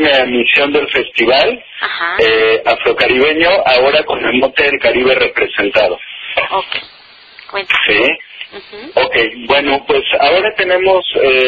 última emisión del festival afrocaribeño, ahora con el mote del Caribe representado. Ok, cuéntame. Sí. Ok, bueno, pues ahora tenemos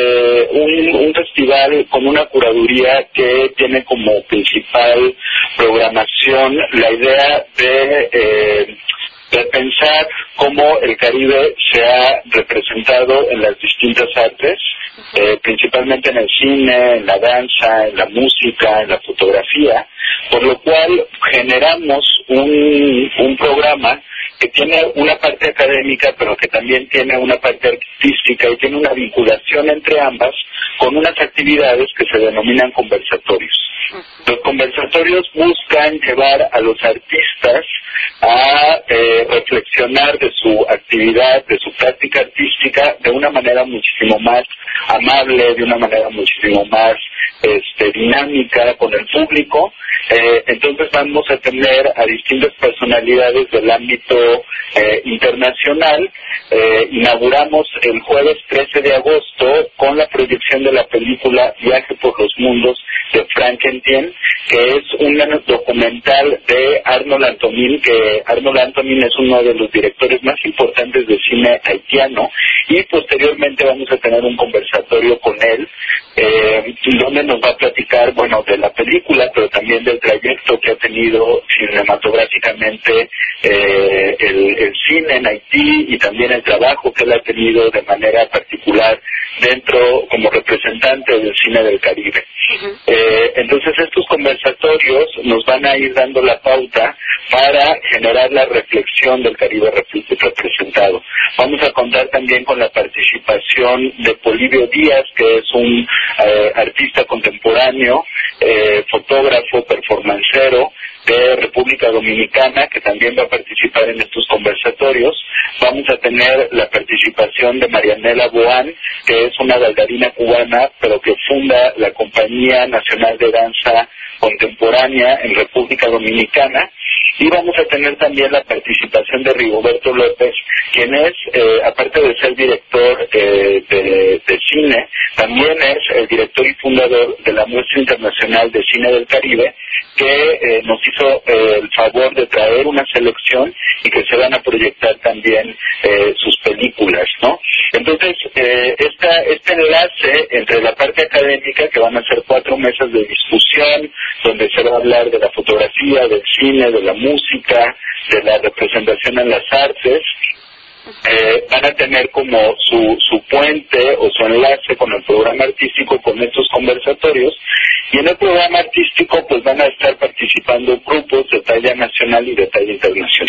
un festival con una curaduría que tiene como principal programación la idea de pensar cómo el Caribe se ha representado en las distintas artes, principalmente en el cine, en la danza, en la música, en la fotografía, por lo cual generamos un programa que tiene una parte académica, pero que también tiene una parte artística y tiene una vinculación entre ambas con unas actividades que se denominan conversatorios. Los conversatorios buscan llevar a los artistas a reflexionar de su actividad, de su práctica artística, de una manera muchísimo más amable, de una manera muchísimo más dinámica con el público. Entonces vamos a tener a distintas personalidades del ámbito internacional. Inauguramos el jueves 13 de agosto con la proyección de la película Viaje por los Mundos de Frank Etienne, que es un documental de Arnold Antonin, que Arnold Antonin es uno de los directores más importantes de cine haitiano, y posteriormente vamos a tener un conversatorio con él, donde nos va a platicar, bueno, de la película, pero también del trayecto que ha tenido cinematográficamente el cine en Haití, y también el trabajo que él ha tenido de manera particular dentro, como representante del cine del Caribe. Entonces estos conversatorios nos van a ir dando la pauta para generar la reflexión del Caribe representado. Vamos a contar también con la participación de Polibio Díaz, que es un artista contemporáneo, fotógrafo, performancero de República Dominicana, que también va a participar en estos conversatorios. Vamos a tener la participación de Marianela Boán, que es una bailarina cubana, pero que funda la Compañía Nacional de Danza Contemporánea en República Dominicana. Y vamos a tener también la participación de Rigoberto López, quien es, aparte de ser director de cine, también es el director y fundador de la Muestra Internacional de Cine del Caribe, que nos hizo el favor de traer una selección y que se van a proyectar también sus películas, ¿no? Entonces, este enlace entre la parte académica, que van a ser 4 mesas de discusión, donde se va a hablar de la fotografía, del cine, de la música, de la representación en las artes, van a tener como su puente o su enlace con el programa artístico, con estos conversatorios, y en el programa artístico pues van a estar participando grupos de talla nacional y de talla internacional.